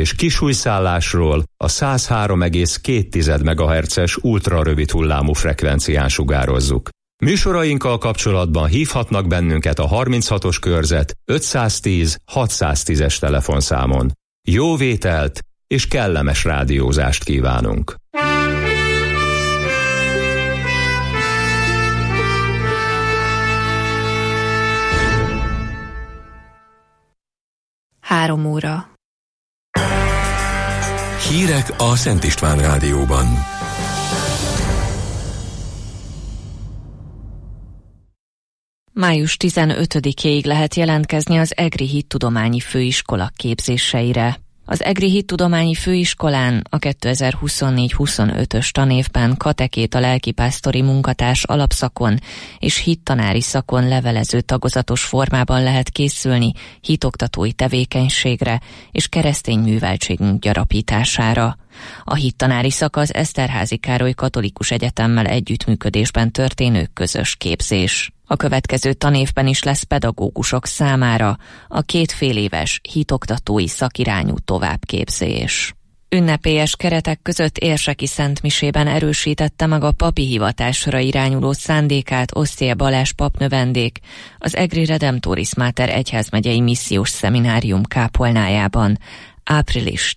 és kisújszállásról a 103,2 MHz-es ultrarövid hullámú frekvencián sugározzuk. Műsorainkkal kapcsolatban hívhatnak bennünket a 36-os körzet 510 610-es telefonszámon. Jó vételt és kellemes rádiózást kívánunk! Három óra. Hírek a Szent István Rádióban. Május 15-éig lehet jelentkezni az Egri Hittudományi Főiskola képzéseire. Az Egri Hittudományi Főiskolán a 2024-25-ös tanévben katekéta lelkipásztori munkatárs alapszakon és hittanári szakon levelező tagozatos formában lehet készülni hitoktatói tevékenységre és keresztény műveltségünk gyarapítására. A hittanári szak az Eszterházy Károly Katolikus Egyetemmel együttműködésben történő közös képzés. A következő tanévben is lesz pedagógusok számára a 2 féléves hitoktatói szakirányú továbbképzés. Ünnepélyes keretek között érseki szentmisében erősítette meg a papi hivatásra irányuló szándékát Osztél Balázs papnövendék az Egri Redemptoris Mater egyházmegyei missziós szeminárium kápolnájában április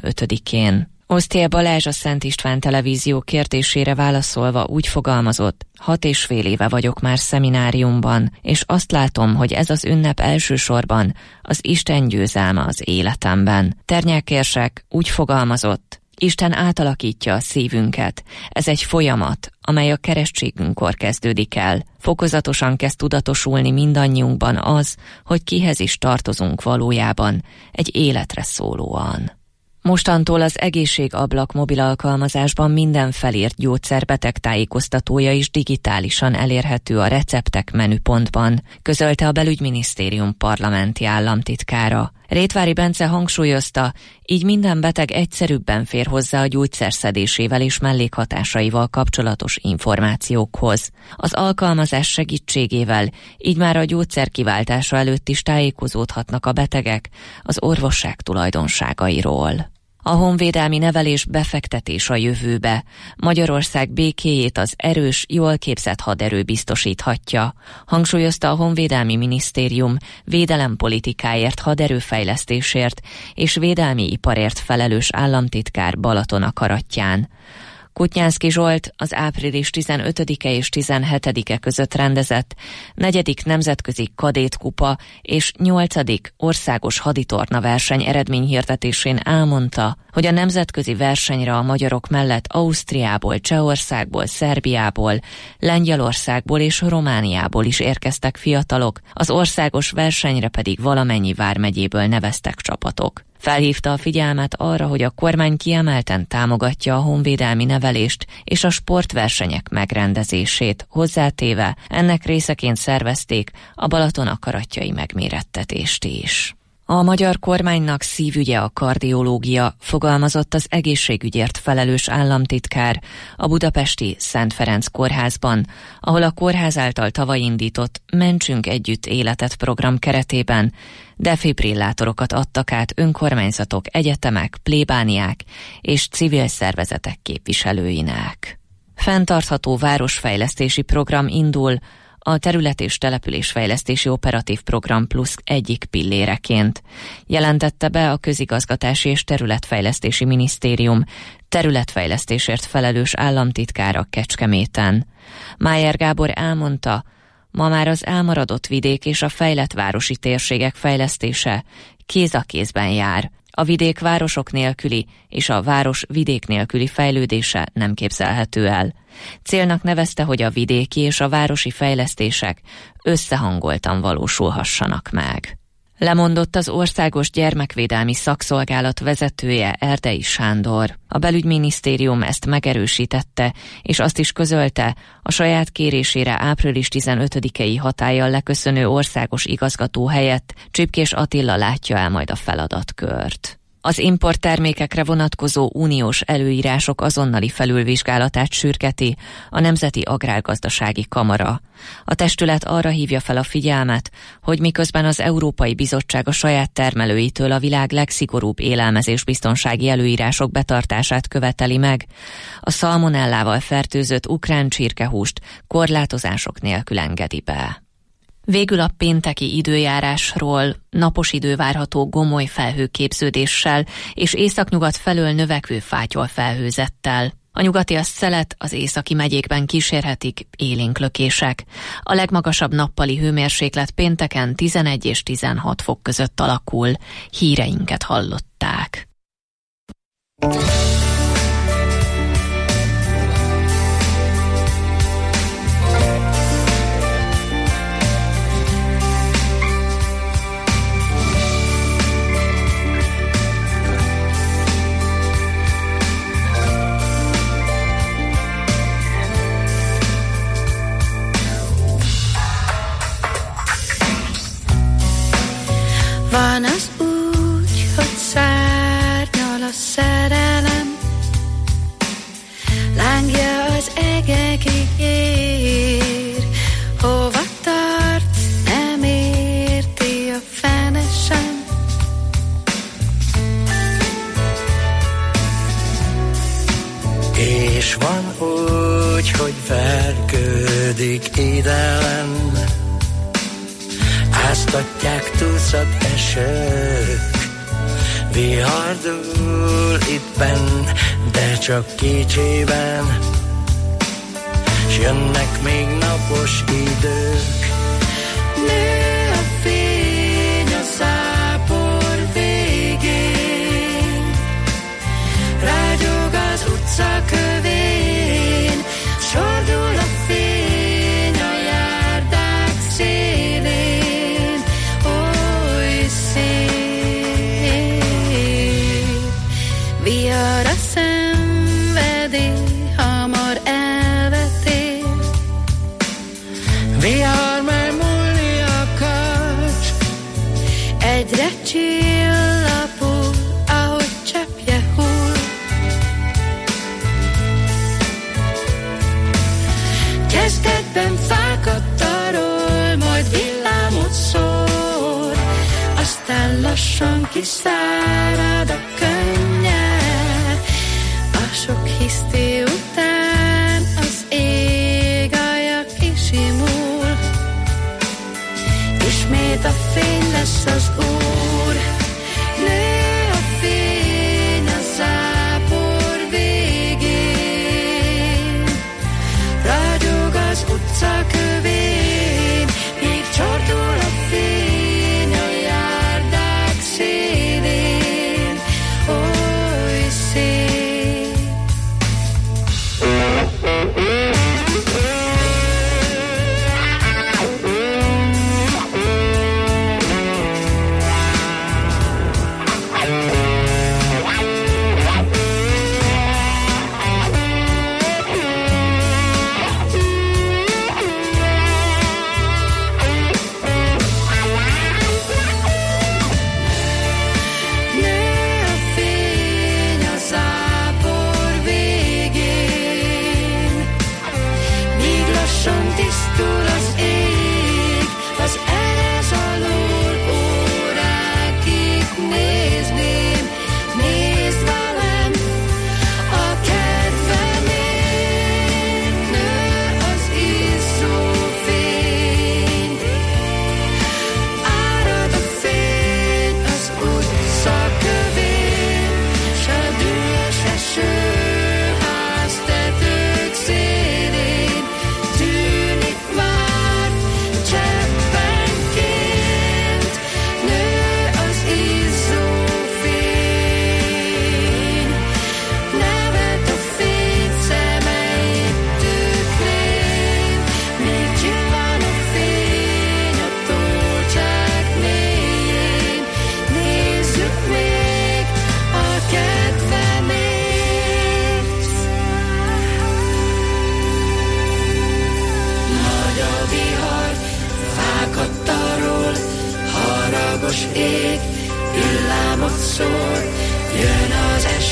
15-én. Osztél Balázs a Szent István Televízió kérdésére válaszolva úgy fogalmazott: 6,5 éve vagyok már szemináriumban, és azt látom, hogy ez az ünnep elsősorban az Isten győzelme az életemben. Ternyák érsek úgy fogalmazott: Isten átalakítja a szívünket. Ez egy folyamat, amely a keresztségünkkor kezdődik el. Fokozatosan kezd tudatosulni mindannyiunkban az, hogy kihez is tartozunk valójában, egy életre szólóan. Mostantól az Egészségablak mobil alkalmazásban minden felírt gyógyszer betegtájékoztatója is digitálisan elérhető a receptek menüpontban, közölte a Belügyminisztérium parlamenti államtitkára. Rétvári Bence hangsúlyozta, így minden beteg egyszerűbben fér hozzá a gyógyszer szedésével és mellékhatásaival kapcsolatos információkhoz. Az alkalmazás segítségével így már a gyógyszer kiváltása előtt is tájékozódhatnak a betegek az orvosság tulajdonságairól. A honvédelmi nevelés befektetés a jövőbe. Magyarország békéjét az erős, jól képzett haderő biztosíthatja, hangsúlyozta a Honvédelmi Minisztérium védelempolitikáért, haderőfejlesztésért és védelmi iparért felelős államtitkár Balatonakarattyán. Kutnyánszky Zsolt az április 15-e és 17-e között rendezett 4. nemzetközi kadétkupa és 8. országos haditorna verseny eredményhirdetésén elmondta, hogy a nemzetközi versenyre a magyarok mellett Ausztriából, Csehországból, Szerbiából, Lengyelországból és Romániából is érkeztek fiatalok, az országos versenyre pedig valamennyi vármegyéből neveztek csapatok. Felhívta a figyelmet arra, hogy a kormány kiemelten támogatja a honvédelmi nevelést és a sportversenyek megrendezését, hozzátéve ennek részeként szervezték a balatonakarattyai megmérettetést is. A magyar kormánynak szívügye a kardiológia, fogalmazott az egészségügyért felelős államtitkár a budapesti Szent Ferenc kórházban, ahol a kórház által tavaly indított Mentsünk együtt életet program keretében defibrillátorokat adtak át önkormányzatok, egyetemek, plébániák és civil szervezetek képviselőinek. Fenntartható városfejlesztési program indul a Terület- és Településfejlesztési Operatív Program Plusz egyik pilléreként, jelentette be a Közigazgatási és Területfejlesztési Minisztérium területfejlesztésért felelős államtitkára Kecskeméten. Májer Gábor elmondta, ma már az elmaradott vidék és a fejlett városi térségek fejlesztése kéz a kézben jár. A vidék városok nélküli és a város vidék nélküli fejlődése nem képzelhető el. Célnak nevezte, hogy a vidéki és a városi fejlesztések összehangoltan valósulhassanak meg. Lemondott az Országos Gyermekvédelmi Szakszolgálat vezetője, Erdei Sándor. A Belügyminisztérium ezt megerősítette, és azt is közölte, a saját kérésére április 15-i hatállyal leköszönő országos igazgató helyett Csipkés Attila látja el majd a feladatkört. Az importtermékekre vonatkozó uniós előírások azonnali felülvizsgálatát sürgeti a Nemzeti Agrárgazdasági Kamara. A testület arra hívja fel a figyelmet, hogy miközben az Európai Bizottság a saját termelőitől a világ legszigorúbb élelmezésbiztonsági előírások betartását követeli meg, a szalmonellával fertőzött ukrán csirkehúst korlátozások nélkül engedi be. Végül a pénteki időjárásról: napos idő várható gomoly felhőképződéssel és északnyugat felől növekvő fátyol felhőzettel. A nyugatias szelet, az északi megyékben kísérhetik élénk lökések. A legmagasabb nappali hőmérséklet pénteken 11 és 16 fok között alakul. Híreinket hallották. Van az úgy, hogy szárnyal a szerelem, lángja az egekig ér, hova tart, nem érti a fene sem. És van úgy, hogy vergődik idelen, áztatják túlszott esők, vihardul itt benn, de csak kicsiben, s jönnek még napos idők. Nő a fény a zápor végén, rágyog az utca kövén, sordul a fény a járdák szélén, oly szép. Vihar a szenvedély, hamar elvetél, Vihar, mely múlni akar,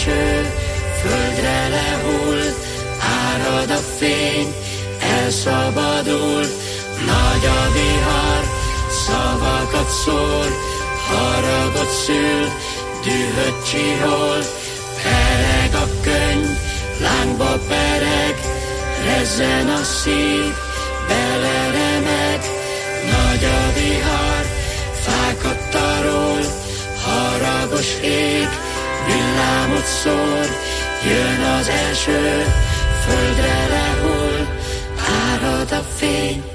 eső, földre lehull, árad a fény, elszabadul, nagy a vihar, szavakat szól, haragot szül, dühöt csihol, pereg a könny, lángba pereg, rezzen a szív, beleremeg, nagy a vihar, fákat tarol, haragos ég, villámot szór, jön az eső, földre lehull, árad a fény.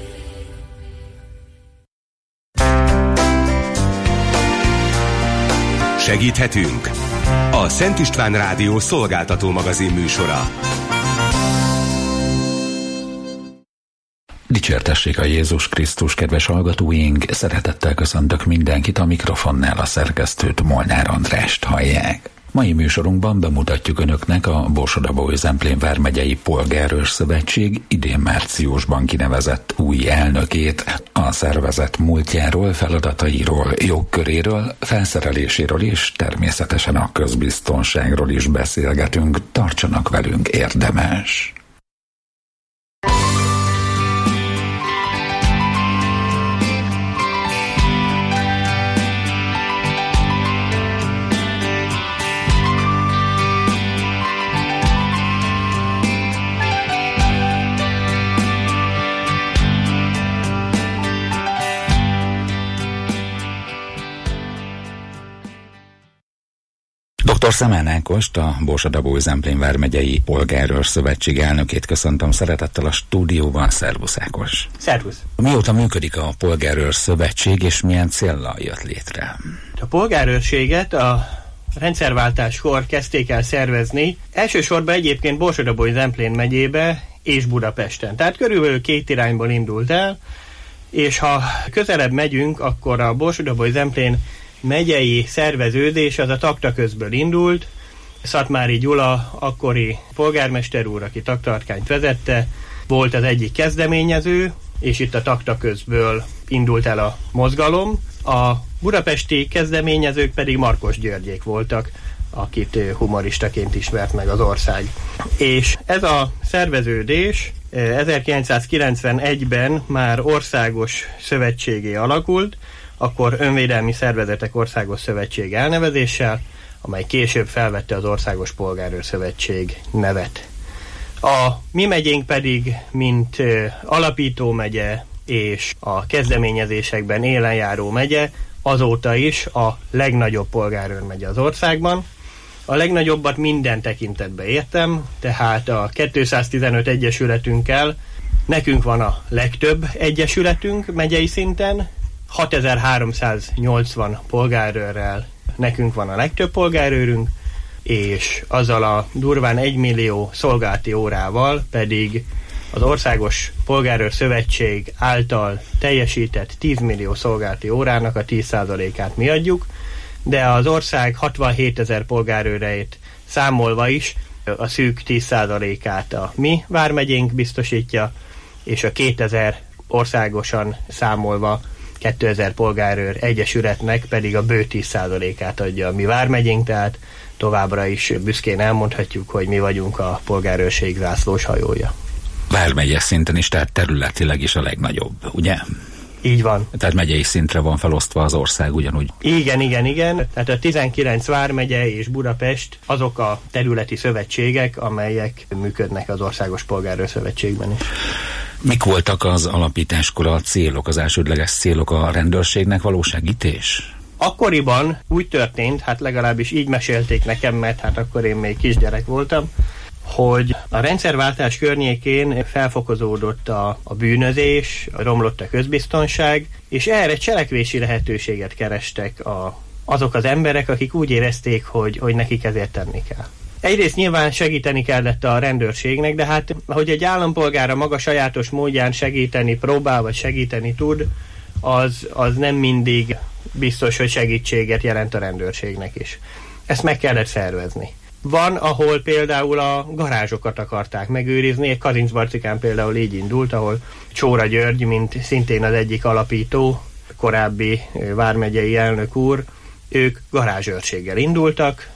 Segíthetünk! A Szent István Rádió szolgáltató magazin műsora. Dicsértessék a Jézus Krisztus, kedves hallgatóink! Szeretettel köszöntök mindenkit, a mikrofonnál a szerkesztőt, Molnár Andrást hallják. Mai műsorunkban bemutatjuk önöknek a Borsod-Abaúj-Zemplén vármegyei Polgárőr Szövetség idén márciusban kinevezett új elnökét. A szervezet múltjáról, feladatairól, jogköréről, felszereléséről és természetesen a közbiztonságról is beszélgetünk. Tartsanak velünk, érdemes! Dr. Szemán Ágost, a Borsod-Abaúj-Zemplén vármegyei Polgárőr Szövetség elnökét köszöntöm szeretettel a stúdióban. Szervusz, Ágos! Szervusz! Mióta működik a Polgárőr Szövetség, és milyen céllal jött létre? A polgárőrséget a rendszerváltáskor kezdték el szervezni, elsősorban egyébként Borsod-Abaúj-Zemplén megyébe és Budapesten. Tehát körülbelül két irányból indult el, és ha közelebb megyünk, akkor a Borsod-Abaúj-Zemplén megyei szerveződés az a Taktaközből indult. Szatmári Gyula, akkori polgármester úr, aki Taktarkányt vezette, volt az egyik kezdeményező, és itt a Taktaközből indult el a mozgalom. A budapesti kezdeményezők pedig Markos Györgyék voltak, akit humoristaként ismert meg az ország. És ez a szerveződés 1991-ben már országos szövetségé alakult, akkor Önvédelmi Szervezetek Országos Szövetség elnevezéssel, amely később felvette az Országos Polgárőr Szövetség nevet. A mi megyénk pedig, mint alapító megye és a kezdeményezésekben élenjáró megye, azóta is a legnagyobb polgárőr megye az országban. A legnagyobbat minden tekintetben értem, tehát a 215 egyesületünkkel nekünk van a legtöbb egyesületünk megyei szinten, 6380 polgárőrrel nekünk van a legtöbb polgárőrünk, és azzal a durván 1 millió szolgálati órával pedig az Országos Polgárőr Szövetség által teljesített 10 millió szolgálati órának a 10%-át mi adjuk, de az ország 67 000 polgárőreit számolva is a szűk 10%-át a mi vármegyénk biztosítja, és a 2000 országosan számolva 2000 polgárőr egyesületnek pedig a bő 10%-át adja a mi vármegyénk, tehát továbbra is büszkén elmondhatjuk, hogy mi vagyunk a polgárőrség zászlós hajója. Vármegyes szinten is, tehát területileg is a legnagyobb, ugye? Így van. Tehát megyei szintre van felosztva az ország ugyanúgy. Igen. Tehát a 19 vármegye és Budapest azok a területi szövetségek, amelyek működnek az Országos Polgárőr Szövetségben is. Mik voltak az alapításkor a célok, az elsődleges célok a rendőrségnek való segítés? Akkoriban úgy történt, hát legalábbis így mesélték nekem, mert hát akkor én még kisgyerek voltam, hogy a rendszerváltás környékén felfokozódott a bűnözés, romlott a közbiztonság, és erre cselekvési lehetőséget kerestek azok az emberek, akik úgy érezték, hogy nekik ezért tenni kell. Egyrészt nyilván segíteni kellett a rendőrségnek, de hát, hogy egy állampolgár a maga sajátos módján segíteni próbál, vagy segíteni tud, az nem mindig biztos, hogy segítséget jelent a rendőrségnek is. Ezt meg kellett szervezni. Van, ahol például a garázsokat akarták megőrizni, Kazincbarcikán például így indult, ahol Csóra György, mint szintén az egyik alapító, korábbi vármegyei elnök úr, ők garázsőrséggel indultak,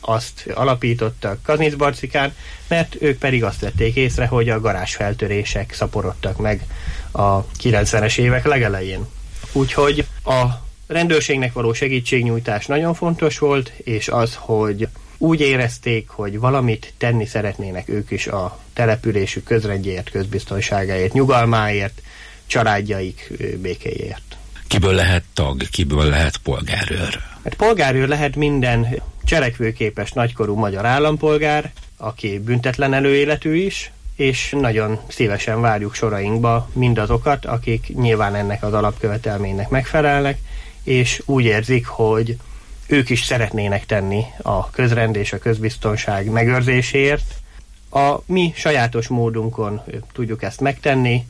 azt alapítottak Kaznicbarcikán, mert ők pedig azt vették észre, hogy a garázsfeltörések szaporodtak meg a 90-es évek legelején. Úgyhogy a rendőrségnek való segítségnyújtás nagyon fontos volt, és az, hogy úgy érezték, hogy valamit tenni szeretnének ők is a településük közrendjéért, közbiztonságáért, nyugalmáért, családjaik békéjéért. Kiből lehet tag, kiből lehet polgárőr? Hát polgárőr lehet minden cselekvőképes nagykorú magyar állampolgár, aki büntetlen előéletű is, és nagyon szívesen várjuk sorainkba mindazokat, akik nyilván ennek az alapkövetelménynek megfelelnek, és úgy érzik, hogy ők is szeretnének tenni a közrend és a közbiztonság megőrzéséért. A mi sajátos módunkon tudjuk ezt megtenni.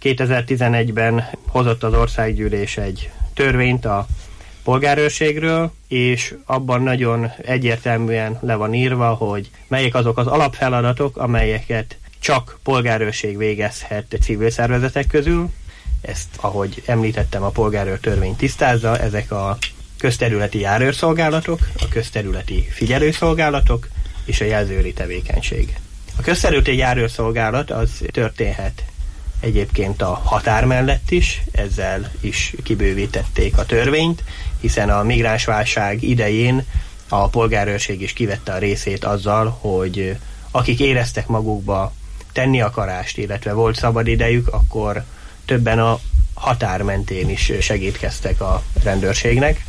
2011-ben hozott az országgyűlés egy törvényt a polgárőrségről, és abban nagyon egyértelműen le van írva, hogy melyek azok az alapfeladatok, amelyeket csak polgárőrség végezhet civil szervezetek közül. Ezt, ahogy említettem, a polgárőr törvény tisztázza, ezek a közterületi járőrszolgálatok, a közterületi figyelőszolgálatok és a jelzőri tevékenység. A közterületi járőrszolgálat az történhet egyébként a határ mellett is, ezzel is kibővítették a törvényt, hiszen a migránsválság idején a polgárőrség is kivette a részét azzal, hogy akik éreztek magukba tenni akarást, illetve volt szabad idejük, akkor többen a határ mentén is segítkeztek a rendőrségnek.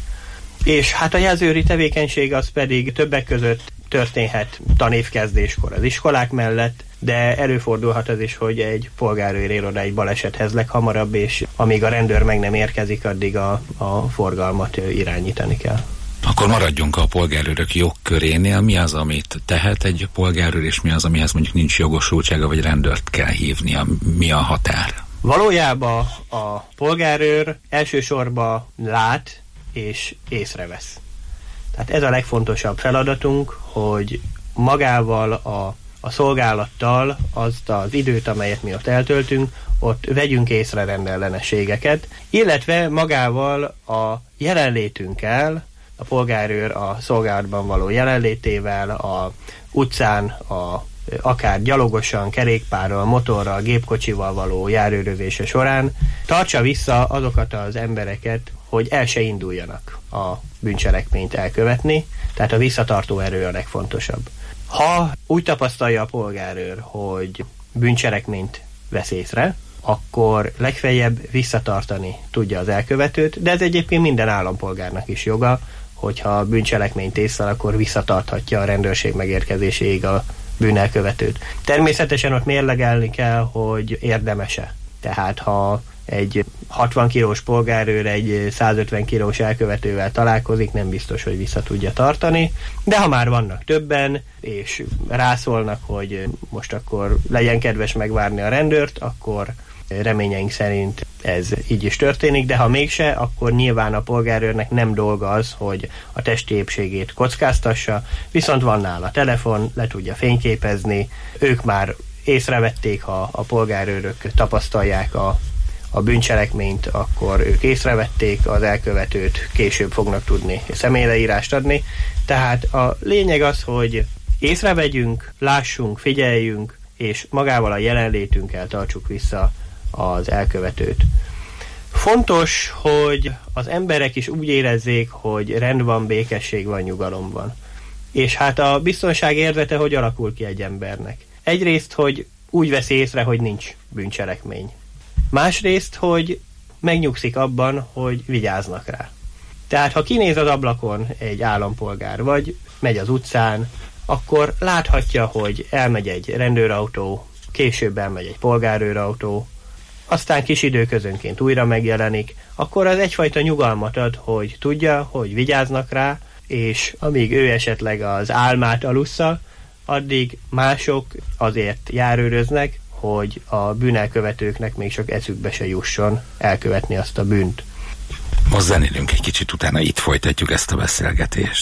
És hát a jelzőri tevékenység az pedig többek között történhet tanévkezdéskor az iskolák mellett, de előfordulhat az is, hogy egy polgárőr iroda egy balesethez leghamarabb, és amíg a rendőr meg nem érkezik, addig a forgalmat irányítani kell. Akkor maradjunk a polgárőrök jogkörénél. Mi az, amit tehet egy polgárőr, és mi az, amihez mondjuk nincs jogosultsága, vagy rendőrt kell hívnia? Mi a határ? Valójában a polgárőr elsősorban lát és észrevesz. Tehát ez a legfontosabb feladatunk, hogy magával a szolgálattal azt az időt, amelyet mi ott eltöltünk, ott vegyünk észre rendellenességeket, illetve magával a jelenlétünkkel, a polgárőr a szolgálatban való jelenlétével, a utcán, akár gyalogosan, kerékpárral, motorral, gépkocsival való járőrözése során tartsa vissza azokat az embereket, hogy el se induljanak a bűncselekményt elkövetni, tehát a visszatartó erő a legfontosabb. Ha úgy tapasztalja a polgárőr, hogy bűncselekményt vesz észre, akkor legfeljebb visszatartani tudja az elkövetőt, de ez egyébként minden állampolgárnak is joga, hogyha bűncselekményt észlel, akkor visszatarthatja a rendőrség megérkezéséig a bűnelkövetőt. Természetesen ott mérlegelni kell, hogy érdemese. Tehát ha egy 60 kilós polgárőr egy 150 kilós elkövetővel találkozik, nem biztos, hogy vissza tudja tartani, de ha már vannak többen, és rászólnak, hogy most akkor legyen kedves megvárni a rendőrt, akkor reményeink szerint ez így is történik, de ha mégse, akkor nyilván a polgárőrnek nem dolga az, hogy a testi épségét kockáztassa, viszont van nála telefon, le tudja fényképezni, ők már észrevették, ha a polgárőrök tapasztalják a bűncselekményt, akkor ők észrevették az elkövetőt, később fognak tudni személyleírást adni. Tehát a lényeg az, hogy észrevegyünk, lássunk, figyeljünk, és magával a jelenlétünkkel tartsuk vissza az elkövetőt. Fontos, hogy az emberek is úgy érezzék, hogy rend van, békesség van, nyugalom van. És hát a biztonság érzete hogy alakul ki egy embernek? Egyrészt, hogy úgy veszi észre, hogy nincs bűncselekmény. Másrészt, hogy megnyugszik abban, hogy vigyáznak rá. Tehát, ha kinéz az ablakon egy állampolgár, vagy megy az utcán, akkor láthatja, hogy elmegy egy rendőrautó, később elmegy egy polgárőrautó, aztán kis időközönként újra megjelenik, akkor az egyfajta nyugalmat ad, hogy tudja, hogy vigyáznak rá, és amíg ő esetleg az álmát alussza, addig mások azért járőröznek, hogy a bűnelkövetőknek még csak eszükbe se jusson elkövetni azt a bűnt. Most zenélünk egy kicsit, utána itt folytatjuk ezt a beszélgetést.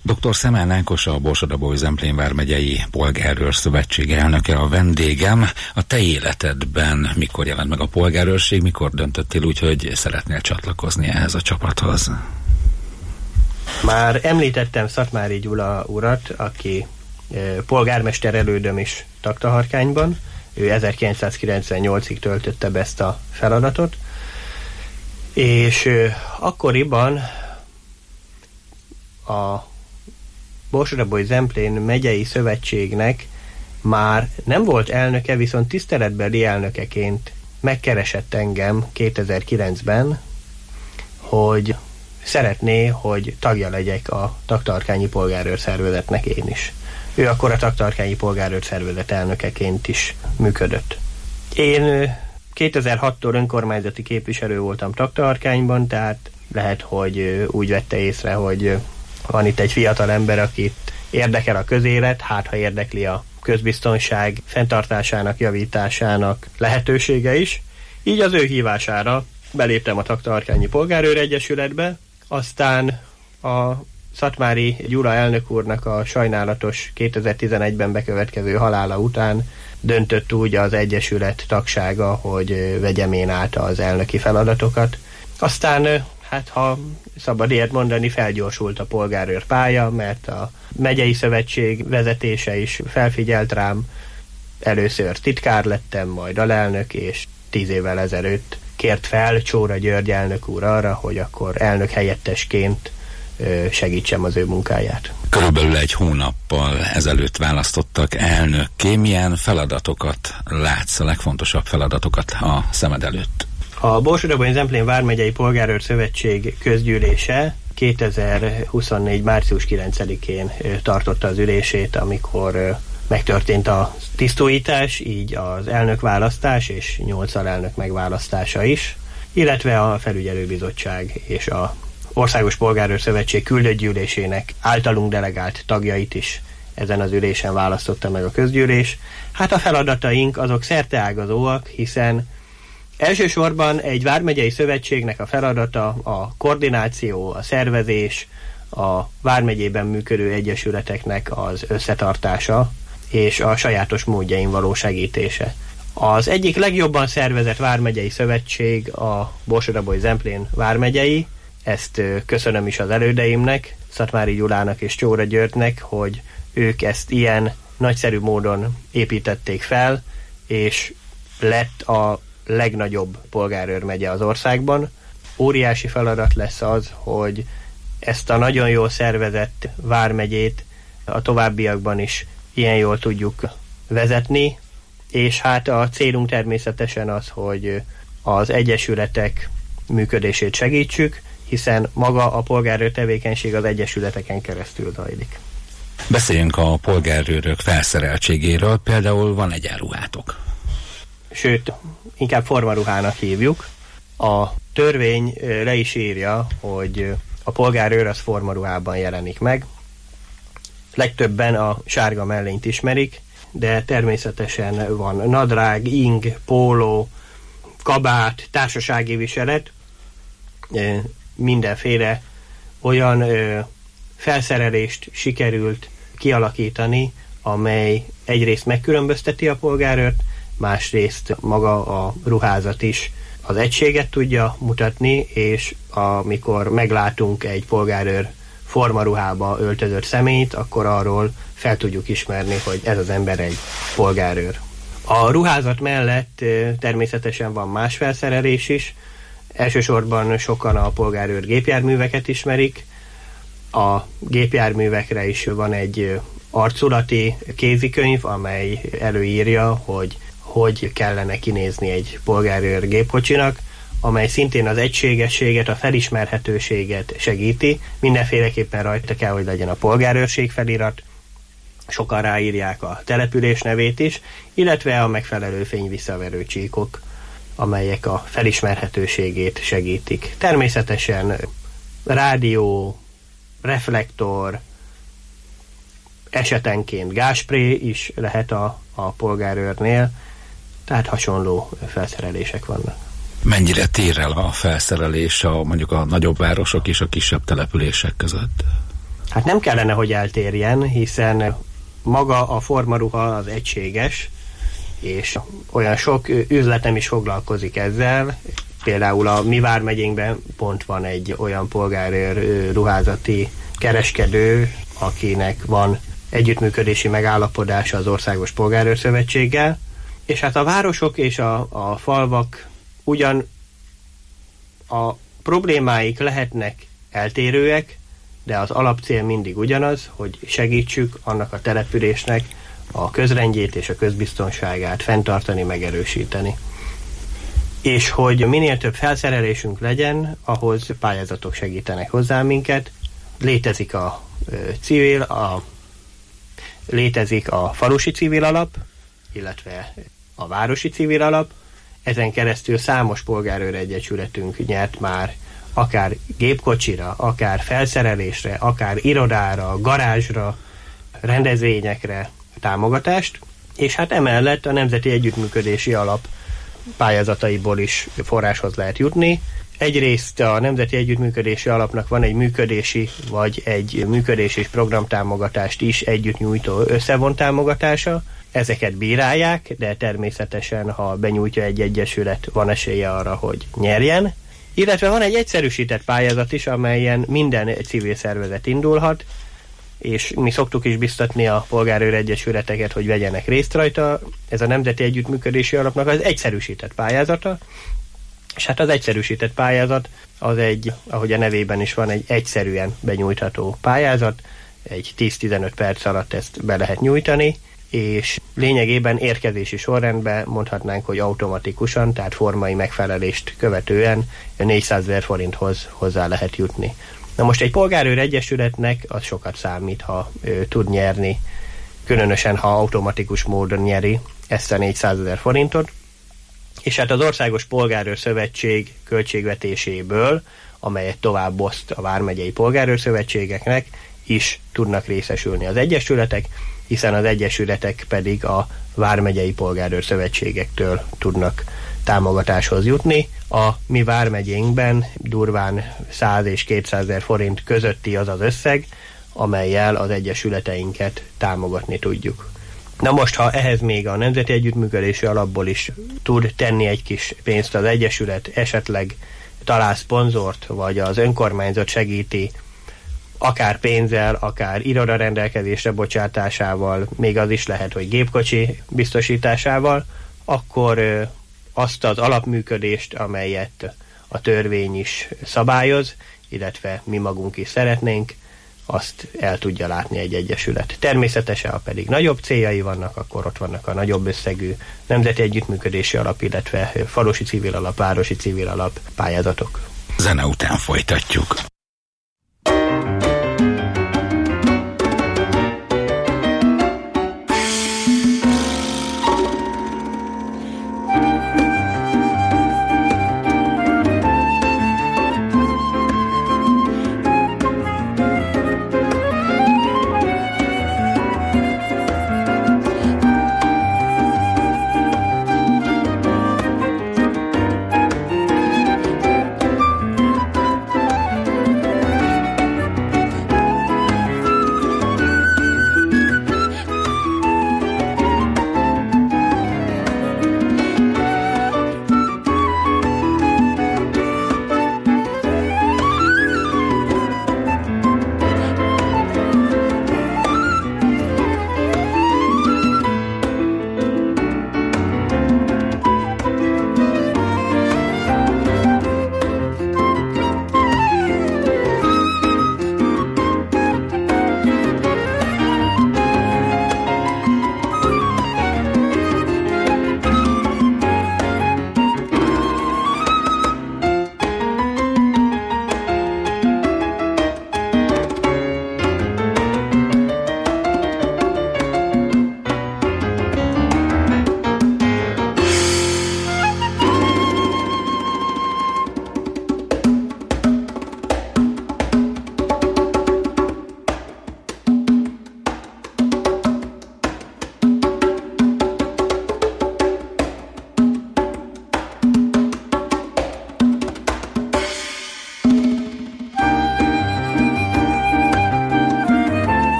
Dr. Szemán Ákos, a Borsod-Abaúj-Zemplén vármegyei Polgárőr Szövetség elnöke a vendégem. A te életedben mikor jelent meg a polgárőrség, mikor döntöttél úgy, hogy szeretnél csatlakozni ehhez a csapathoz? Már említettem Szatmári Gyula urat, aki polgármester elődöm is Taktaharkányban. Ő 1998-ig töltötte be ezt a feladatot, és akkoriban a Borsod-Abaúj-Zemplén megyei szövetségnek már nem volt elnöke, viszont tiszteletbeli elnökeként megkeresett engem 2009-ben, hogy szeretné, hogy tagja legyek a Taktaharkányi Polgárőr Szervezetnek én is. Ő akkor a Taktaharkányi Polgárőr Szervezet elnökeként is működött. Én 2006-tól önkormányzati képviselő voltam Taktaharkányban, tehát lehet, hogy úgy vette észre, hogy van itt egy fiatal ember, akit érdekel a közélet, hát ha érdekli a közbiztonság fenntartásának, javításának lehetősége is. Így az ő hívására beléptem a Taktaharkányi Polgárőr Egyesületbe, aztán a Szatmári Gyula elnök úrnak a sajnálatos 2011-ben bekövetkező halála után döntött úgy az Egyesület tagsága, hogy vegyem én át az elnöki feladatokat. Aztán, hát ha szabad ilyet mondani, felgyorsult a polgárőr pálya, mert a megyei szövetség vezetése is felfigyelt rám. Először titkár lettem, majd alelnök, és 10 évvel ezelőtt kért fel Csóra György elnök úr arra, hogy akkor elnök helyettesként segítsem az ő munkáját. Körülbelül egy hónappal ezelőtt választottak elnökké. Milyen feladatokat látsz, a legfontosabb feladatokat a szemed előtt? A Borsod-Abaúj-Zemplén vármegyei Polgárőr Szövetség közgyűlése 2024. március 9-én tartotta az ülését, amikor megtörtént a tisztújítás, így az elnökválasztás és 8 alelnök megválasztása is, illetve a felügyelőbizottság és a Országos Polgárőr Szövetség küldött gyűlésének általunk delegált tagjait is ezen az ülésen választotta meg a közgyűlés. Hát a feladataink azok szerteágazóak, hiszen elsősorban egy vármegyei szövetségnek a feladata a koordináció, a szervezés, a vármegyében működő egyesületeknek az összetartása és a sajátos módjain való segítése. Az egyik legjobban szervezett vármegyei szövetség a Borsod-Abaúj-Zemplén vármegyei. Ezt köszönöm is az elődeimnek, Szatmári Gyulának és Csóra Györgynek, hogy ők ezt ilyen nagyszerű módon építették fel, és lett a legnagyobb polgárőrmegye az országban. Óriási feladat lesz az, hogy ezt a nagyon jól szervezett vármegyét a továbbiakban is ilyen jól tudjuk vezetni, és hát a célunk természetesen az, hogy az egyesületek működését segítsük, hiszen maga a polgárőr tevékenység az egyesületeken keresztül zajlik. Beszéljünk a polgárőrök felszereltségéről, például van egyenruhátok. Sőt, inkább formaruhának hívjuk. A törvény le is írja, hogy a polgárőr az formaruhában jelenik meg. Legtöbben a sárga mellényt ismerik, de természetesen van nadrág, ing, póló, kabát, társasági viselet, mindenféle olyan felszerelést sikerült kialakítani, amely egyrészt megkülönbözteti a polgárőrt, másrészt maga a ruházat is az egységet tudja mutatni, és amikor meglátunk egy polgárőr formaruhába öltözött személyt, akkor arról fel tudjuk ismerni, hogy ez az ember egy polgárőr. A ruházat mellett természetesen van más felszerelés is. Elsősorban sokan a polgárőr gépjárműveket ismerik. A gépjárművekre is van egy arculati kézikönyv, amely előírja, hogy kellene kinézni egy polgárőr gépkocsinak, amely szintén az egységességet, a felismerhetőséget segíti. Mindenféleképpen rajta kell, hogy legyen a polgárőrség felirat, sokan ráírják a település nevét is, illetve a megfelelő fényvisszaverő csíkok, amelyek a felismerhetőségét segítik. Természetesen rádió, reflektor, esetenként gázspré is lehet a polgárőrnél, tehát hasonló felszerelések vannak. Mennyire tér el a felszerelés mondjuk a nagyobb városok és a kisebb települések között? Hát nem kellene, hogy eltérjen, hiszen maga a formaruha az egységes, és olyan sok üzlet nem is foglalkozik ezzel. Például a mi vármegyénkben pont van egy olyan polgárőr ruházati kereskedő, akinek van együttműködési megállapodása az Országos Polgárőrszövetséggel, és hát a városok és a falvak ugyan a problémáik lehetnek eltérőek, de az alapcél mindig ugyanaz, hogy segítsük annak a településnek a közrendjét és a közbiztonságát fenntartani, megerősíteni. És hogy minél több felszerelésünk legyen, ahhoz pályázatok segítenek hozzá minket. Létezik létezik a falusi civil alap, illetve a városi civil alap. Ezen keresztül számos polgárőr egyesületünk nyert már akár gépkocsira, akár felszerelésre, akár irodára, garázsra, rendezvényekre támogatást, és hát emellett a Nemzeti Együttműködési Alap pályázataiból is forráshoz lehet jutni. Egyrészt a Nemzeti Együttműködési Alapnak van egy működési és programtámogatást is együtt nyújtó összevont támogatása. Ezeket bírálják, de természetesen, ha benyújtja egy egyesület, van esélye arra, hogy nyerjen. Illetve van egy egyszerűsített pályázat is, amelyen minden civil szervezet indulhat, és mi szoktuk is biztatni a polgárőr egyesületeket, hogy vegyenek részt rajta. Ez a Nemzeti Együttműködési Alapnak az egyszerűsített pályázata, és hát az egyszerűsített pályázat az ahogy a nevében is van, egy egyszerűen benyújtható pályázat, egy 10-15 perc alatt ezt be lehet nyújtani, és lényegében érkezési sorrendben mondhatnánk, hogy automatikusan, tehát formai megfelelést követően 400 000 forinthoz hozzá lehet jutni. Na most egy polgárőr egyesületnek az sokat számít, ha tud nyerni, különösen ha automatikus módon nyeri ezt a 400 000 forintot, és hát az Országos Polgárőr Szövetség költségvetéséből, amelyet tovább oszt a vármegyei polgárőrszövetségeknek, is tudnak részesülni az egyesületek, hiszen az egyesületek pedig a vármegyei polgárőrszövetségektől tudnak támogatáshoz jutni. A mi vármegyénkben durván 100 és 200 000 forint közötti az az összeg, amellyel az egyesületeinket támogatni tudjuk. Na most, ha ehhez még a Nemzeti Együttműködési Alapból is tud tenni egy kis pénzt az egyesület, esetleg talál szponzort, vagy az önkormányzat segíti, akár pénzzel, akár iroda rendelkezésre bocsátásával, még az is lehet, hogy gépkocsi biztosításával, akkor azt az alapműködést, amelyet a törvény is szabályoz, illetve mi magunk is szeretnénk, azt el tudja látni egy egyesület. Természetesen, ha pedig nagyobb céljai vannak, akkor ott vannak a nagyobb összegű Nemzeti Együttműködési Alap, illetve falusi civil alap, városi civil alap pályázatok. Zene után folytatjuk.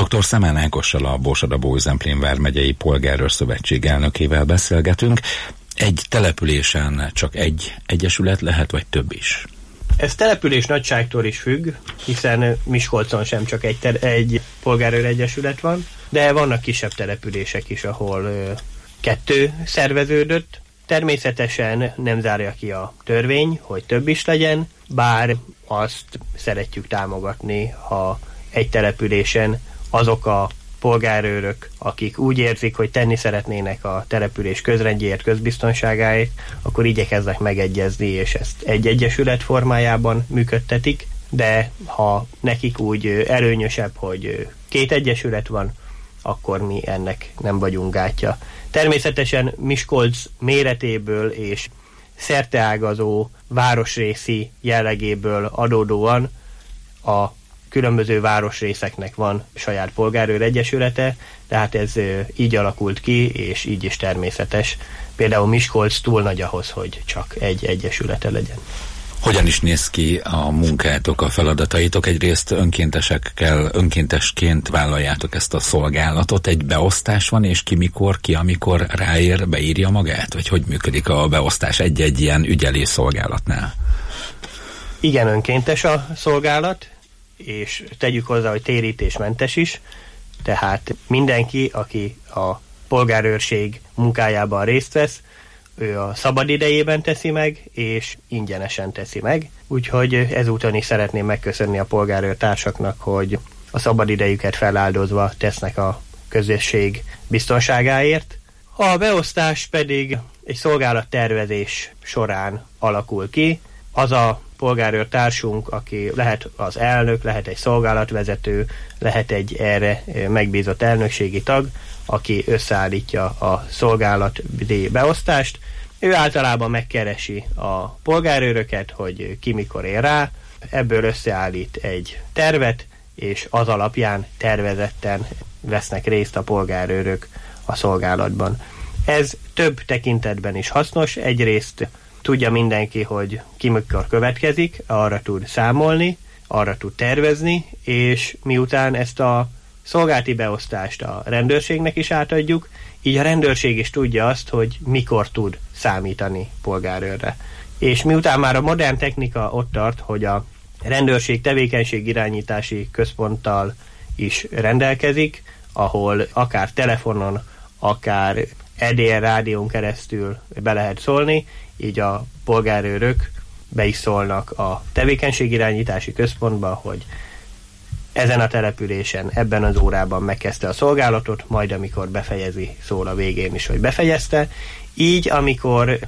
Dr. Szemán Ágossal, a Borsod-Abaúj-Zemplén vármegyei Polgárőr Szövetség elnökével beszélgetünk. Egy településen csak egy egyesület lehet, vagy több is? Ez település nagyságtól is függ, hiszen Miskolcon sem csak egy polgárőr egyesület van, de vannak kisebb települések is, ahol 2 szerveződött. Természetesen nem zárja ki a törvény, hogy több is legyen, bár azt szeretjük támogatni, ha egy településen azok a polgárőrök, akik úgy érzik, hogy tenni szeretnének a település közrendjéért, közbiztonságáért, akkor igyekeznek megegyezni, és ezt egy egyesület formájában működtetik, de ha nekik úgy előnyösebb, hogy 2 egyesület van, akkor mi ennek nem vagyunk gátja. Természetesen Miskolc méretéből és szerteágazó városrészi jellegéből adódóan a különböző városrészeknek van saját polgárőr egyesülete, tehát ez így alakult ki, és így is természetes. Például Miskolc túl nagy ahhoz, hogy csak egy egyesülete legyen. Hogyan is néz ki a munkátok, a feladataitok? Egyrészt önkéntesként vállaljátok ezt a szolgálatot, egy beosztás van, és ki amikor ráér, beírja magát? Vagy hogy működik a beosztás egy-egy ilyen ügyelés szolgálatnál? Igen, önkéntes a szolgálat, és tegyük hozzá, hogy térítésmentes is, tehát mindenki, aki a polgárőrség munkájában részt vesz, ő a szabad idejében teszi meg, és ingyenesen teszi meg. Úgyhogy ezúton is szeretném megköszönni a polgárőr társaknak, hogy a szabad idejüket feláldozva tesznek a közösség biztonságáért. A beosztás pedig egy szolgálattervezés során alakul ki. Az a polgárőr társunk, aki lehet az elnök, lehet egy szolgálatvezető, lehet egy erre megbízott elnökségi tag, aki összeállítja a szolgálati beosztást. Ő általában megkeresi a polgárőröket, hogy ki mikor ér rá, ebből összeállít egy tervet, és az alapján tervezetten vesznek részt a polgárőrök a szolgálatban. Ez több tekintetben is hasznos. Egyrészt tudja mindenki, hogy ki mikor következik, arra tud számolni, arra tud tervezni, és miután ezt a szolgálati beosztást a rendőrségnek is átadjuk, így a rendőrség is tudja azt, hogy mikor tud számítani polgárőrre. És miután már a modern technika ott tart, hogy a rendőrség tevékenységirányítási központtal is rendelkezik, ahol akár telefonon, akár EDR rádión keresztül be lehet szólni, így a polgárőrök be is szólnak a tevékenységirányítási központba, hogy ezen a településen, ebben az órában megkezdte a szolgálatot, majd amikor befejezi, szól a végén is, hogy befejezte. Így, amikor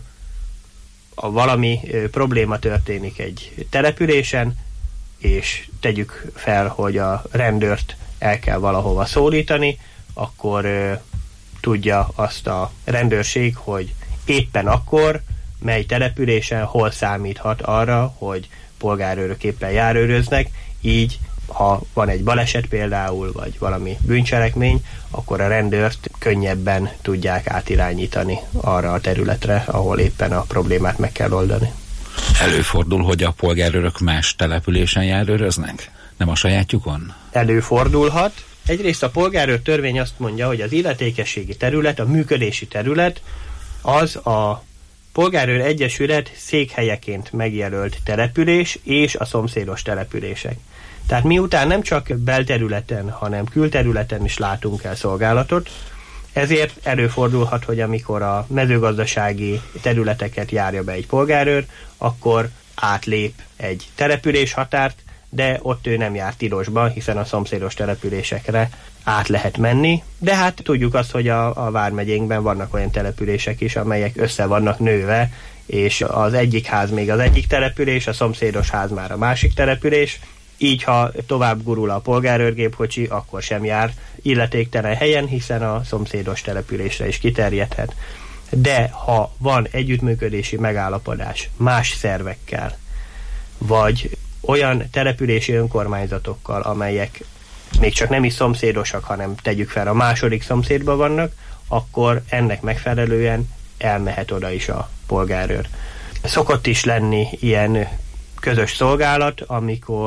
valami probléma történik egy településen, és tegyük fel, hogy a rendőrt el kell valahova szólítani, akkor tudja azt a rendőrség, hogy éppen akkor mely településen hol számíthat arra, hogy polgárőrök éppen járőröznek, így ha van egy baleset például, vagy valami bűncselekmény, akkor a rendőrt könnyebben tudják átirányítani arra a területre, ahol éppen a problémát meg kell oldani. Előfordul, hogy a polgárőrök más településen járőröznek? Nem a sajátjukon? Előfordulhat. Egyrészt a polgárőr törvény azt mondja, hogy az illetékességi terület, a működési terület az a polgárőr egyesület székhelyeként megjelölt település és a szomszédos települések. Tehát miután nem csak belterületen, hanem külterületen is látunk el szolgálatot, ezért előfordulhat, hogy amikor a mezőgazdasági területeket járja be egy polgárőr, akkor átlép egy település határt, de ott ő nem jár tilosban, hiszen a szomszédos településekre át lehet menni. De hát tudjuk azt, hogy a vármegyénkben vannak olyan települések is, amelyek össze vannak nőve, és az egyik ház még az egyik település, a szomszédos ház már a másik település. Így, ha tovább gurul a polgárőrgépkocsi, akkor sem jár illetéktelen helyen, hiszen a szomszédos településre is kiterjedhet. De ha van együttműködési megállapodás más szervekkel, vagy olyan települési önkormányzatokkal, amelyek még csak nem is szomszédosak, hanem tegyük fel a második szomszédban vannak, akkor ennek megfelelően elmehet oda is a polgárőr. Szokott is lenni ilyen közös szolgálat, amikor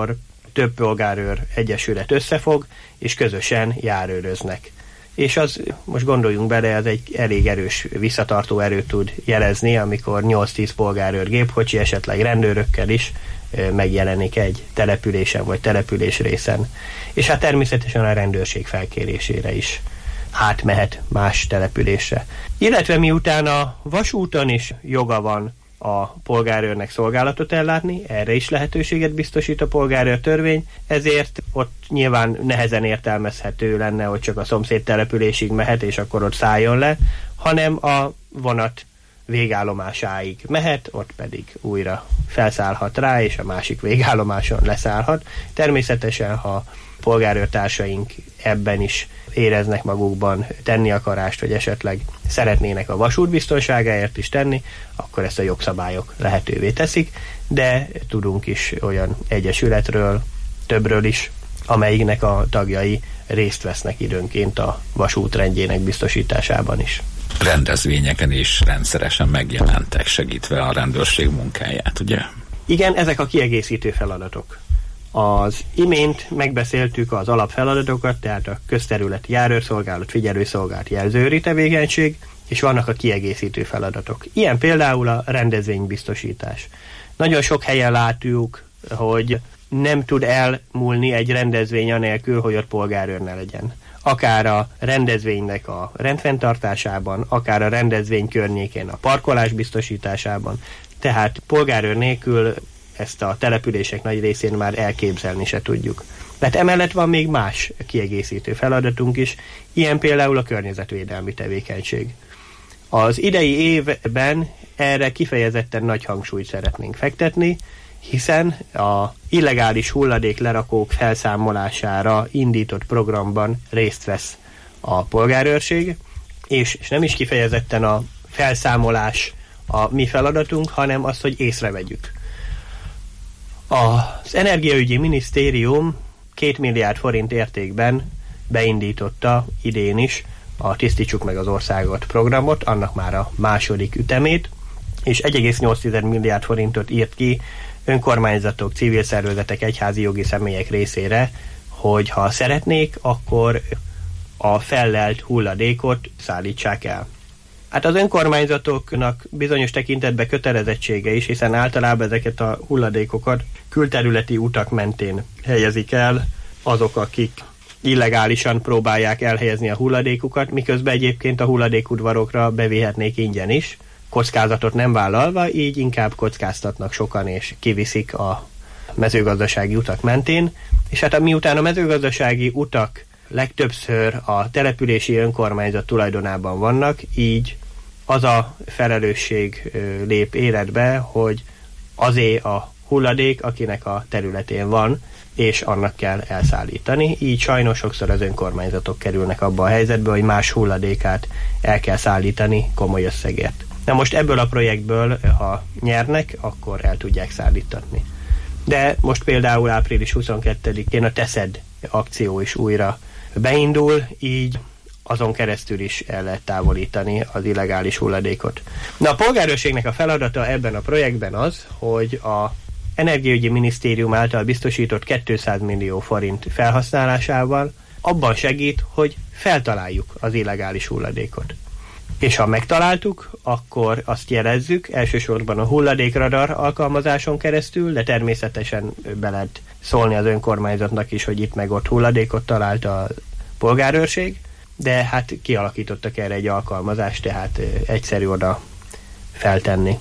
több polgárőr egyesület összefog, és közösen járőröznek. És az, most gondoljunk bele, ez egy elég erős visszatartó erőt tud jelezni, amikor 8-10 polgárőr gépkocsi, esetleg rendőrökkel is megjelenik egy településen vagy településrészen. És hát természetesen a rendőrség felkérésére is átmehet más településre. Illetve miután a vasúton is joga van a polgárőrnek szolgálatot ellátni, erre is lehetőséget biztosít a polgárőr törvény, ezért ott nyilván nehezen értelmezhető lenne, hogy csak a szomszéd településig mehet, és akkor ott szálljon le, hanem a vonat végállomásáig mehet, ott pedig újra felszállhat rá, és a másik végállomáson leszállhat. Természetesen, ha polgárőrtársaink ebben is éreznek magukban tenni akarást, vagy esetleg szeretnének a vasút biztonságáért is tenni, akkor ezt a jogszabályok lehetővé teszik, de tudunk is olyan egyesületről, többről is, amelyiknek a tagjai részt vesznek időnként a vasút rendjének biztosításában is. Rendezvényeken is rendszeresen megjelentek, segítve a rendőrség munkáját, ugye? Igen, ezek a kiegészítő feladatok. Az imént megbeszéltük az alapfeladatokat, tehát a közterületi járőrszolgálat, figyelőszolgálat, jelzőri tevékenység, és vannak a kiegészítő feladatok. Ilyen például a rendezvénybiztosítás. Nagyon sok helyen látjuk, hogy nem tud elmúlni egy rendezvény anélkül, hogy ott polgárőr ne legyen. Akár a rendezvénynek a rendfenntartásában, akár a rendezvény környékén a parkolás biztosításában. Tehát polgárőr nélkül ezt a települések nagy részén már elképzelni se tudjuk. Mert emellett van még más kiegészítő feladatunk is, ilyen például a környezetvédelmi tevékenység. Az idei évben erre kifejezetten nagy hangsúlyt szeretnénk fektetni, hiszen a illegális hulladéklerakók felszámolására indított programban részt vesz a polgárőrség, és nem is kifejezetten a felszámolás a mi feladatunk, hanem az, hogy észrevegyük. Az Energiaügyi Minisztérium 2 milliárd forint értékben beindította idén is a Tisztítsuk meg az országot programot, annak már a második ütemét, és 1,8 milliárd forintot írt ki önkormányzatok, civil szervezetek, egyházi jogi személyek részére, hogy ha szeretnék, akkor a fellelt hulladékot szállítsák el. Hát az önkormányzatoknak bizonyos tekintetben kötelezettsége is, hiszen általában ezeket a hulladékokat külterületi utak mentén helyezik el azok, akik illegálisan próbálják elhelyezni a hulladékukat, miközben egyébként a hulladékudvarokra bevihetnék ingyen is, kockázatot nem vállalva, így inkább kockáztatnak sokan és kiviszik a mezőgazdasági utak mentén. És hát miután a mezőgazdasági utak legtöbbször a települési önkormányzat tulajdonában vannak, így az a felelősség lép életbe, hogy azé a hulladék, akinek a területén van, és annak kell elszállítani. Így sajnos sokszor az önkormányzatok kerülnek abba a helyzetbe, hogy más hulladékát el kell szállítani komoly összegért. Na most ebből a projektből, ha nyernek, akkor el tudják szállítatni. De most például április 22-én a Teszed akció is újra beindul, így azon keresztül is el lehet távolítani az illegális hulladékot. Na, a polgárőrségnek a feladata ebben a projektben az, hogy a Energiaügyi Minisztérium által biztosított 200 millió forint felhasználásával abban segít, hogy feltaláljuk az illegális hulladékot. És ha megtaláltuk, akkor azt jelezzük, elsősorban a hulladékradar alkalmazáson keresztül, de természetesen be lehet szólni az önkormányzatnak is, hogy itt meg ott hulladékot talált a polgárőrség, de hát kialakítottak erre egy alkalmazást, tehát egyszerű oda feltenni.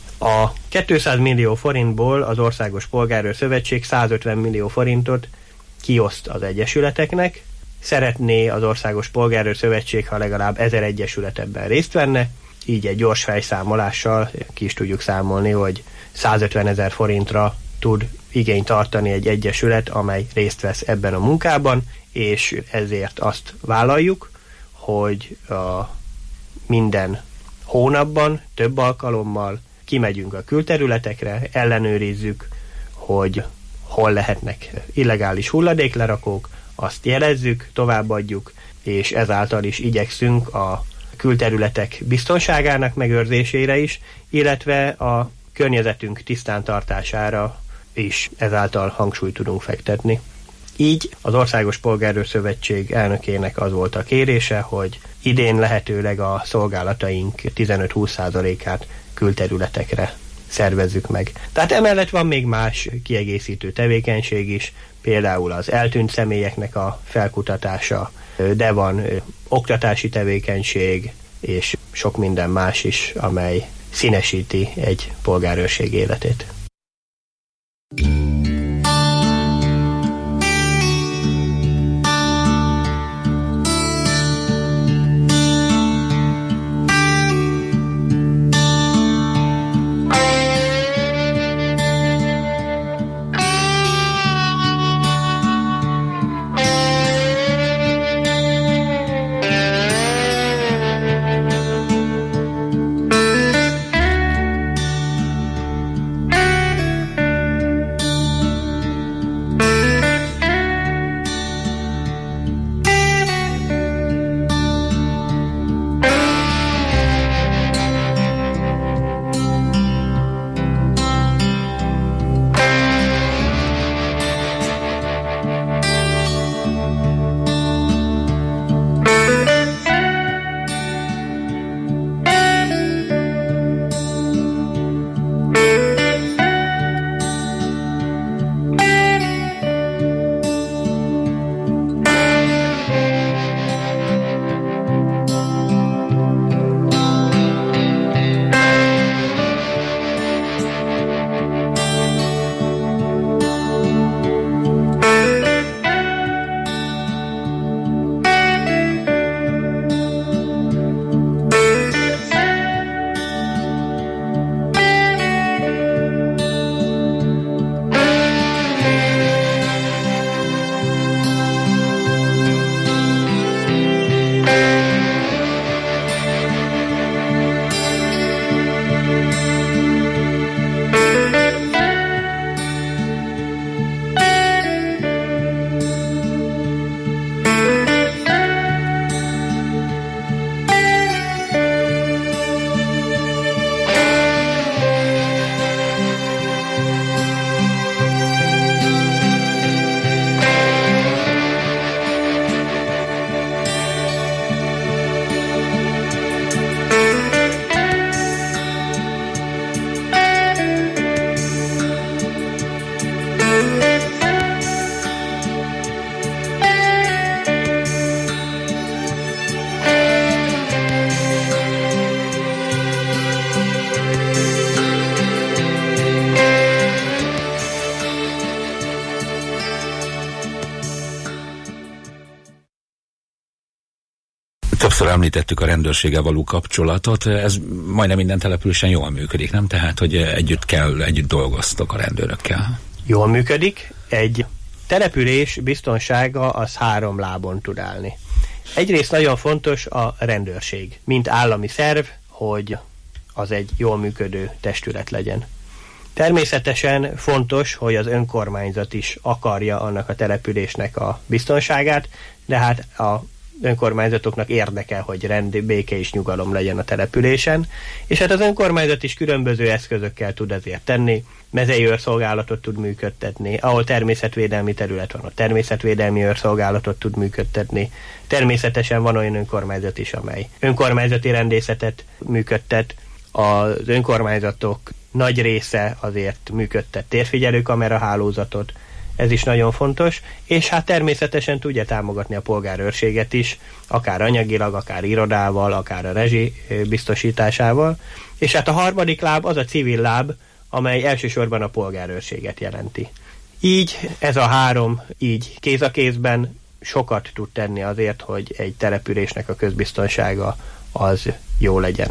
A 200 millió forintból az Országos Polgárőr Szövetség 150 millió forintot kioszt az egyesületeknek. Szeretné az Országos Polgárőr Szövetség, ha legalább 1000 egyesület ebben részt venne, így egy gyors fejszámolással ki is tudjuk számolni, hogy 150 000 forintra tud igényt tartani egy egyesület, amely részt vesz ebben a munkában, és ezért azt vállaljuk, hogy minden hónapban, több alkalommal kimegyünk a külterületekre, ellenőrizzük, hogy hol lehetnek illegális hulladéklerakók, azt jelezzük, továbbadjuk, és ezáltal is igyekszünk a külterületek biztonságának megőrzésére is, illetve a környezetünk tisztán tartására is ezáltal hangsúlyt tudunk fektetni. Így az Országos Polgárőrszövetség elnökének az volt a kérése, hogy idén lehetőleg a szolgálataink 15-20%-át külterületekre szervezzük meg. Tehát emellett van még más kiegészítő tevékenység is, például az eltűnt személyeknek a felkutatása, de van oktatási tevékenység, és sok minden más is, amely színesíti egy polgárőrség életét. Többször említettük a rendőrséggel való kapcsolatot, ez majdnem minden településen jól működik, nem? Tehát, hogy együtt dolgoztok a rendőrökkel. Jól működik. Egy település biztonsága az 3 lábon tud állni. Egyrészt nagyon fontos a rendőrség, mint állami szerv, hogy az egy jól működő testület legyen. Természetesen fontos, hogy az önkormányzat is akarja annak a településnek a biztonságát, de hát a önkormányzatoknak érdeke, hogy rend, béke és nyugalom legyen a településen, és hát az önkormányzat is különböző eszközökkel tud ezért tenni, mezei őrszolgálatot tud működtetni, ahol természetvédelmi terület van, a természetvédelmi őrszolgálatot tud működtetni. Természetesen van olyan önkormányzat is, amely önkormányzati rendészetet működtet, az önkormányzatok nagy része azért működtet térfigyelőkamera hálózatot, ez is nagyon fontos, és hát természetesen tudja támogatni a polgárőrséget is, akár anyagilag, akár irodával, akár a rezsi biztosításával. És hát a harmadik láb az a civil láb, amely elsősorban a polgárőrséget jelenti. Így ez a 3 így kéz a kézben sokat tud tenni azért, hogy egy településnek a közbiztonsága az jó legyen.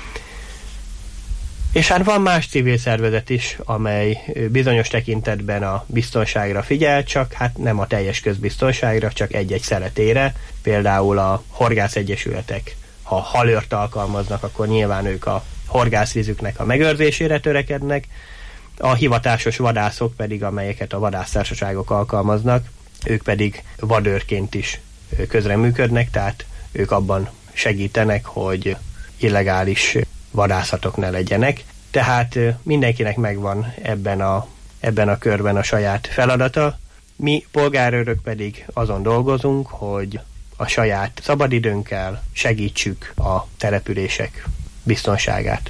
És hát van más civil szervezet is, amely bizonyos tekintetben a biztonságra figyel, csak hát nem a teljes közbiztonságra, csak egy-egy szeletére. Például a horgászegyesületek, ha halőrt alkalmaznak, akkor nyilván ők a horgászvizüknek a megőrzésére törekednek, a hivatásos vadászok pedig, amelyeket a vadásztársaságok alkalmaznak, ők pedig vadőrként is közreműködnek, tehát ők abban segítenek, hogy illegális vadászatok ne legyenek. Tehát mindenkinek megvan ebben ebben a körben a saját feladata. Mi polgárőrök pedig azon dolgozunk, hogy a saját szabadidőnkkel segítsük a települések biztonságát.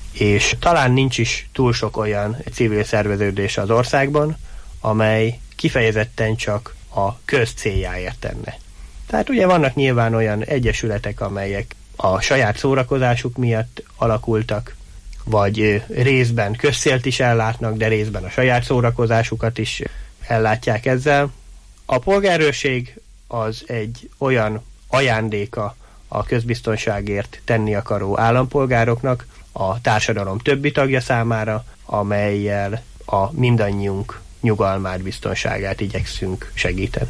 És talán nincs is túl sok olyan civil szerveződés az országban, amely kifejezetten csak a köz céljáért tenne. Tehát ugye vannak nyilván olyan egyesületek, amelyek a saját szórakozásuk miatt alakultak, vagy részben közcélt is ellátnak, de részben a saját szórakozásukat is ellátják ezzel. A polgárőrség az egy olyan ajándéka a közbiztonságért tenni akaró állampolgároknak, a társadalom többi tagja számára, amellyel a mindannyiunk nyugalmát, biztonságát igyekszünk segíteni.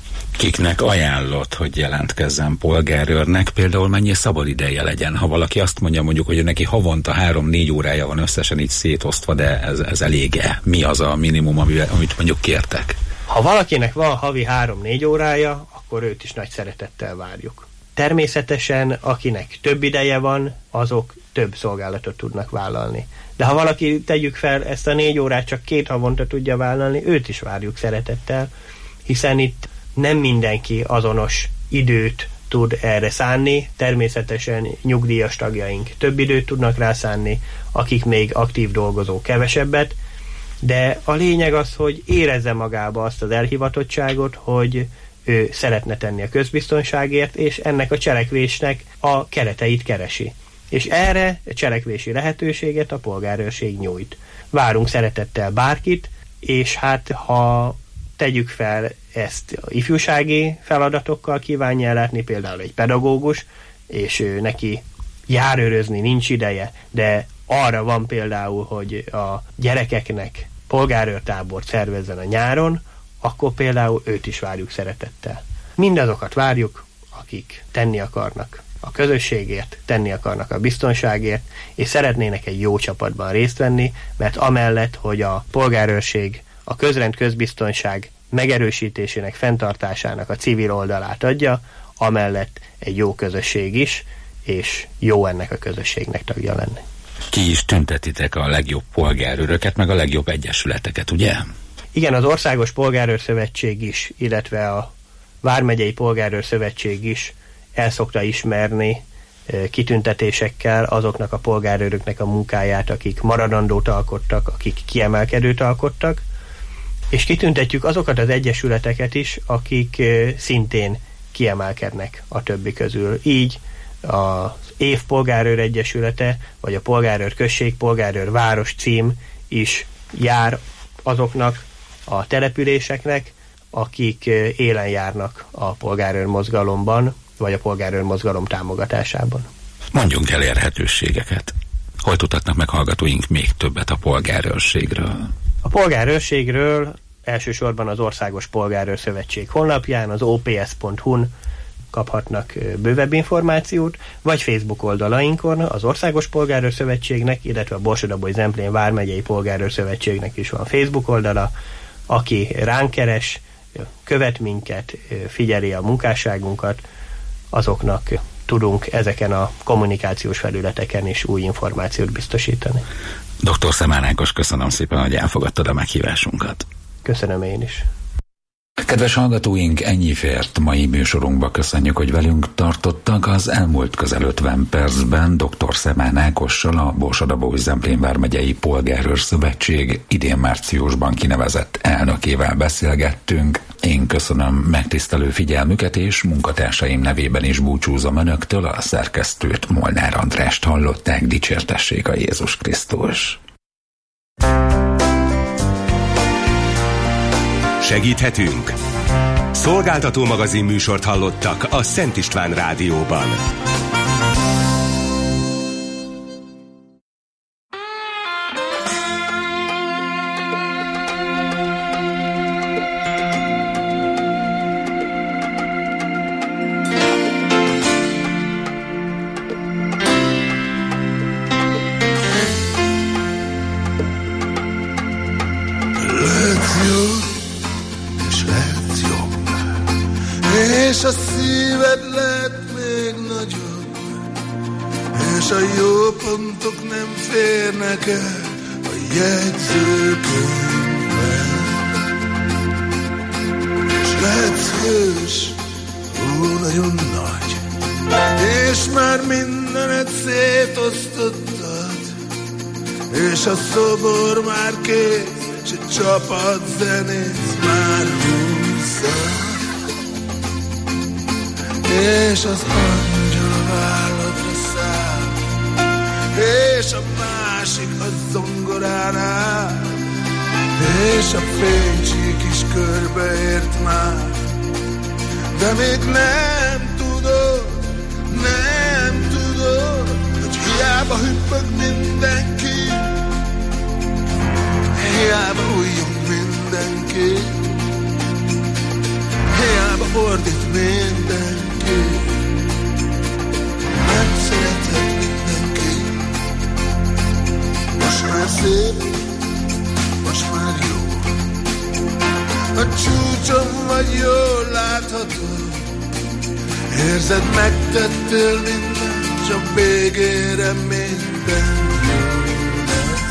Kiknek ajánlott, hogy jelentkezzen polgárőrnek, például mennyi szabadideje legyen? Ha valaki azt mondja mondjuk, hogy neki havonta 3-4 órája van összesen így szétosztva, de ez elég-e? Mi az a minimum, amit mondjuk kértek? Ha valakinek van havi 3-4 órája, akkor őt is nagy szeretettel várjuk. Természetesen, akinek több ideje van, azok több szolgálatot tudnak vállalni. De ha valaki, tegyük fel, ezt a 4 órát csak 2 havonta tudja vállalni, őt is várjuk szeretettel, hiszen itt nem mindenki azonos időt tud erre szánni, természetesen nyugdíjas tagjaink több időt tudnak rá szánni, akik még aktív dolgozók kevesebbet, de a lényeg az, hogy érezze magába azt az elhivatottságot, hogy ő szeretne tenni a közbiztonságért, és ennek a cselekvésnek a kereteit keresi. És erre a cselekvési lehetőséget a polgárőrség nyújt. Várunk szeretettel bárkit, és hát ha tegyük fel ezt ifjúsági feladatokkal kívánja ellátni, például egy pedagógus, és ő neki járőrözni nincs ideje, de arra van például, hogy a gyerekeknek polgárőrtábort szervezzen a nyáron, akkor például őt is várjuk szeretettel. Mindazokat várjuk, akik tenni akarnak a közösségért, tenni akarnak a biztonságért, és szeretnének egy jó csapatban részt venni, mert amellett, hogy a polgárőrség a közrend közbiztonság megerősítésének, fenntartásának a civil oldalát adja, amellett egy jó közösség is, és jó ennek a közösségnek tagja lenni. Ki is tüntetitek a legjobb polgárőröket, meg a legjobb egyesületeket, ugye? Igen, az Országos Polgárőrszövetség is, illetve a Vármegyei Polgárőrszövetség is el szokta ismerni kitüntetésekkel azoknak a polgárőröknek a munkáját, akik maradandót alkottak, akik kiemelkedőt alkottak, és kitüntetjük azokat az egyesületeket is, akik szintén kiemelkednek a többi közül. Így az Év Polgárőr Egyesülete, vagy a Polgárőr Község, Polgárőr Város cím is jár azoknak a településeknek, akik élen járnak a polgárőr mozgalomban, vagy a polgárőr mozgalom támogatásában. Mondjunk elérhetőségeket. Hol tudhatnak meg hallgatóink még többet a polgárőrségről? A polgárőrségről elsősorban az Országos Polgárőrszövetség honlapján, az ops.hu-n kaphatnak bővebb információt, vagy Facebook oldalainkon az Országos Polgárőrszövetségnek, illetve a Borsod-Abaúj-Zemplén Vármegyei Polgárőrszövetségnek is van Facebook oldala. Aki ránk keres, követ minket, figyeli a munkásságunkat, azoknak tudunk ezeken a kommunikációs felületeken is új információt biztosítani. Dr. Szemán Ákos, köszönöm szépen, hogy elfogadtad a meghívásunkat. Köszönöm én is. Kedves hallgatóink, ennyi fért mai műsorunkba. Köszönjük, hogy velünk tartottak. Az elmúlt közel 50 percben dr. Szemán Ákossal, a Borsod-Abaúj-Zemplén Vármegyei Polgárőrszövetség idén márciusban kinevezett elnökével beszélgettünk. Én köszönöm megtisztelő figyelmüket, és munkatársaim nevében is búcsúzom önöktől. A szerkesztőt, Molnár Andrást hallották. Dicsértessék a Jézus Krisztus! Segíthetünk? Szolgáltató magazin műsort hallottak a Szent István Rádióban. És a szíved lett még nagyobb, és a jó pontok nem férnek el a jegyzőkönyvbe. lehetsz hős, nagyon nagy, és már mindenet szétosztottad, és a szobor már kész, s egy csapat zenész már húzzad, és az angyal a válladra száll, és a másik a zongoránál, és a fénycsík is körbeért már, de még nem tudod, hogy hiába hüppög mindenki, hiába újjon mindenki, hiába ordít mindenki, nem szerethet mindenki. Most már szép, most már jó, a csúcson vagy, jól látható, érzed, megtettél mindent, csak végére minden jó lesz.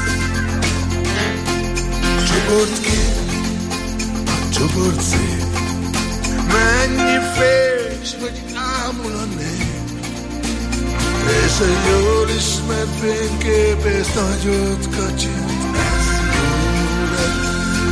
Csoport kép, a csoport szép, mennyi fés, hogy ámul a nép, és a jól ismert fényképész nagyot kacsint, ez jó lesz.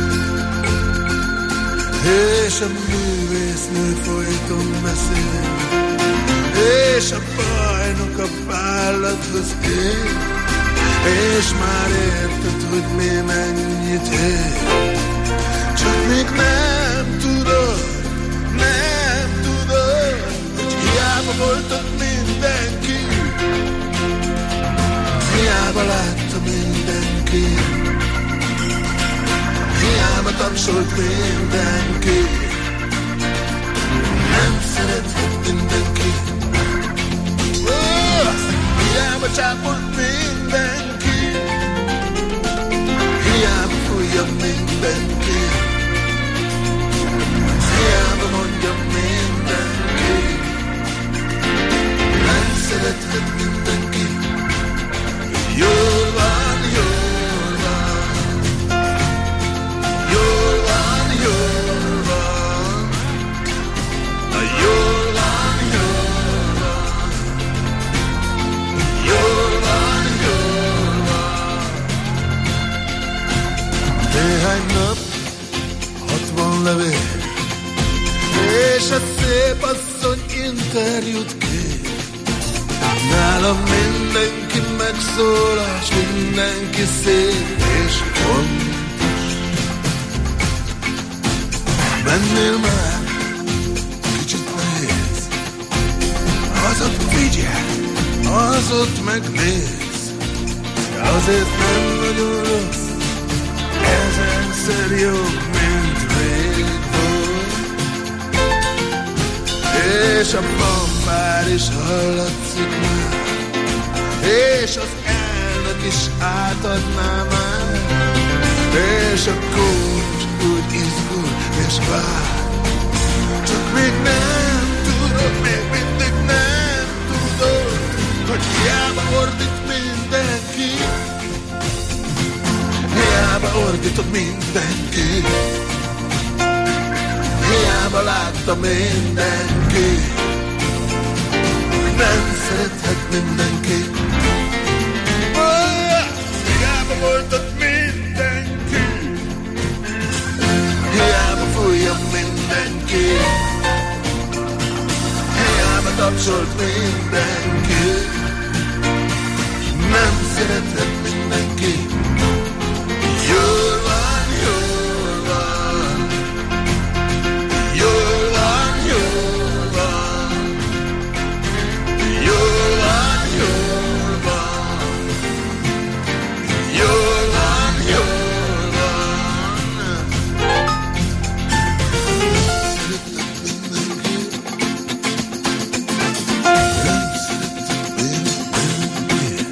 És a művésznő folyton beszél, és a bajnok a vállathoz ér, és már érted, hogy mi mennyit ér. Csak még nem tudod, hogy hiába volt ott mindenki, hiába látta mindenki, hiába tapsolt mindenki, nem szerethet mindenki, hiába csápolt mindenki, hiába fújja mindenki, hiába mondja mindenki, nem szerethet mindenki. Jól van, jól van, jól van, jól van, na jól van, jól van, jól van, jól van. Néhány nap, 60 levél, és a szép asszony interjút kér. Nálam mindenki megszólal, s mindenki szép és fontos. Mennél már, kicsit nehéz, az ott figyel, az ott megnéz, azért nem nagyon rossz, ezerszer jobb, mint rég volt. És a bombár is hallatszik már, és az elnök is átadná már, és a kócs úgy izgul és vár. Csak még nem tudod, még mindig nem tudod, hogy hiába ordít mindenki, hiába ordítod mindenki, hiába látta mindenki, nem szerethet mindenki. Hiába volt ott mindenki, hiába fújja mindenki, hiába tapsolt mindenki, nem szerethet mindenki. Jól van, jól van, jól van, jól van, jól van, jól van, jól van, jól van. Szeretett mindenki, nem szeretett mindenki.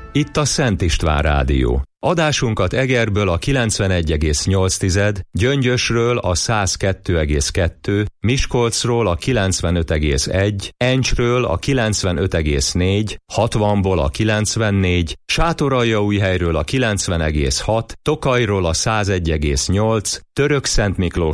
Itt a Szent István Rádió. Adásunkat Egerből a 91,8, Gyöngyösről a 102,2, Miskolcról a 95,1, Encsről a 95,4, 60-ból a 94, Sátoraljaújhelyről a 90,6, Tokajról a 101,8, Törökszentmiklósról